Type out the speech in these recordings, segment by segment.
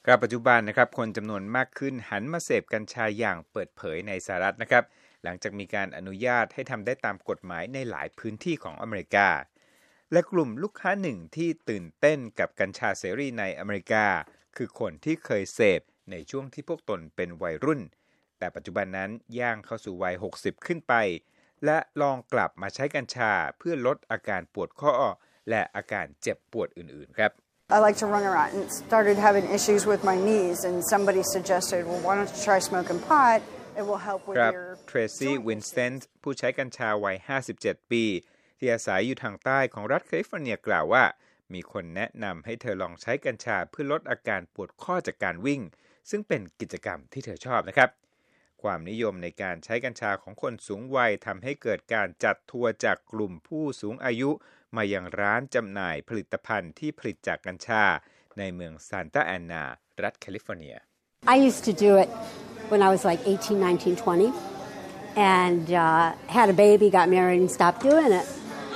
ครับปัจจุบันนะครับคนจำนวนมากขึ้นหันมาเสพกัญชาอย่างเปิดเผยในสหรัฐนะครับหลังจากมีการอนุญาตให้ทำได้ตามกฎหมายในหลายพื้นที่ของอเมริกาและกลุ่มลูกค้าหนึ่งที่ตื่นเต้นกับกัญชาเสรีในอเมริกาคือคนที่เคยเสพในช่วงที่พวกตนเป็นวัยรุ่นแต่ปัจจุบันนั้นย่างเข้าสู่วัย60ขึ้นไปและลองกลับมาใช้กัญชาเพื่อลดอาการปวดข้อและอาการเจ็บปวดอื่นๆครับ I like to run around and started having issues with my knees and somebody suggested, well, why don't you try smoking pot? It will help with your เทรซี่วินสเตนต์ผู้ใช้กัญชาวัย57ปีที่อาศัยอยู่ทางใต้ของรัฐแคลิฟอร์เนียกล่าวว่ามีคนแนะนำให้เธอลองใช้กัญชาเพื่อลดอาการปวดข้อจากการวิ่งซึ่งเป็นกิจกรรมที่เธอชอบนะครับความนิยมในการใช้กัญชาของคนสูงวัยทำให้เกิดการจัดทัวร์จากกลุ่มผู้สูงอายุมายังร้านจำหน่ายผลิตภัณฑ์ที่ผลิตจากกัญชาในเมืองซานตาแอนนารัฐแคลิฟอร์เนีย I used to do it when I was like 18, 19, 20 and had a baby, got married and stopped doing it.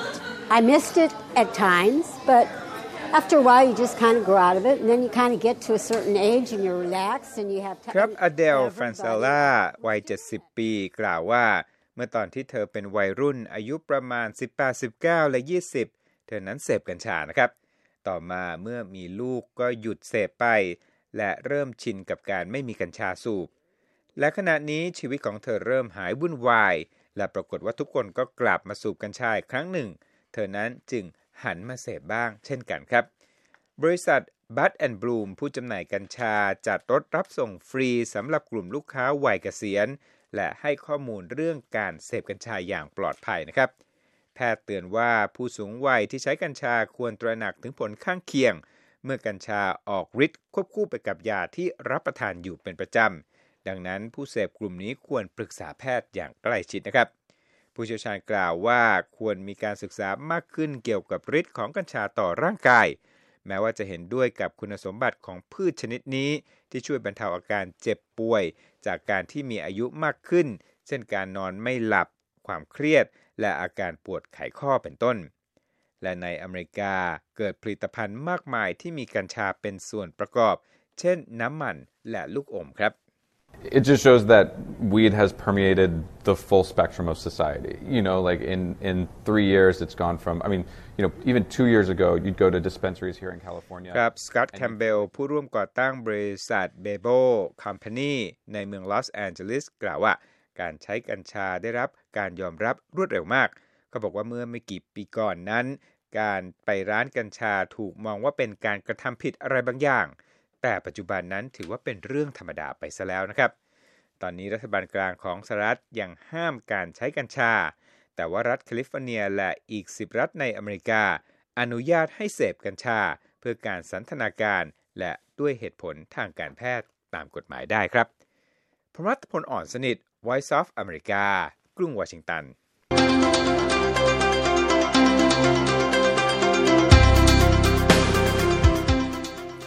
I missed it at times, but after a while you just kind of grow out of it and then you kind of get to a certain age and you're relaxed and you have time. ครับอเดล ฟรานเซลล่าวัย70ปีกล่าวว่าเมื่อตอนที่เธอเป็นวัยรุ่นอายุประมาณ18 19และ20เธอนั้นเสพกัญชานะครับต่อมาเมื่อมีลูกก็หยุดเสพไปและเริ่มชินกับการไม่มีกัญชาสูบและขณะนี้ชีวิตของเธอเริ่มหายวุ่นวายและปรากฏว่าทุกคนก็กลับมาสูบกัญชาอีกครั้งหนึ่งเธอนั้นจึงหันมาเสพบ้างเช่นกันครับบริษัท Bud and Bloom ผู้จำหน่ายกัญชาจัดรถรับส่งฟรีสำหรับกลุ่มลูกค้าวัยเกษียณและให้ข้อมูลเรื่องการเสพกัญชาอย่างปลอดภัยนะครับแพทย์เตือนว่าผู้สูงวัยที่ใช้กัญชาควรตระหนักถึงผลข้างเคียงเมื่อกัญชาออกฤทธิ์ควบคู่ไปกับยาที่รับประทานอยู่เป็นประจำดังนั้นผู้เสพกลุ่มนี้ควรปรึกษาแพทย์อย่างใกล้ชิดนะครับผู้เชี่ยวชาญกล่าวว่าควรมีการศึกษามากขึ้นเกี่ยวกับฤทธิ์ของกัญชาต่อร่างกายแม้ว่าจะเห็นด้วยกับคุณสมบัติของพืชชนิดนี้ที่ช่วยบรรเทาอาการเจ็บป่วยจากการที่มีอายุมากขึ้นเช่นการนอนไม่หลับความเครียดและอาการปวดไขข้อเป็นต้นและในอเมริกาเกิดผลิตภัณฑ์มากมายที่มีกัญชาเป็นส่วนประกอบเช่นน้ำมันและลูกอมครับ It just shows that weed has permeated the full spectrum of society. You know, like in 3 years, it's gone from, I mean, you know, even 2 years ago, you'd go to dispensaries here in California. ครับสกอตต์ แคมเบลผู้ร่วมก่อตั้งบริษัทเบโบคอมพานีในเมืองลอสแอนเจลิสกล่าวว่าการใช้กัญชาได้รับการยอมรับรวดเร็วมากเขาบอกว่าเมื่อไม่กี่ปีก่อนนั้นการไปร้านกัญชาถูกมองว่าเป็นการกระทำผิดอะไรบางอย่างแต่ปัจจุบันนั้นถือว่าเป็นเรื่องธรรมดาไปซะแล้วนะครับตอนนี้รัฐบาลกลางของสหรัฐยังห้ามการใช้กัญชาแต่ว่ารัฐแคลิฟอร์เนียและอีก10รัฐในอเมริกาอนุญาตให้เสพกัญชาเพื่อการสันทนาการและด้วยเหตุผลทางการแพทย์ตามกฎหมายได้ครับพรัตพล อ่อนสนิท Voice of America กรุงวอชิงตัน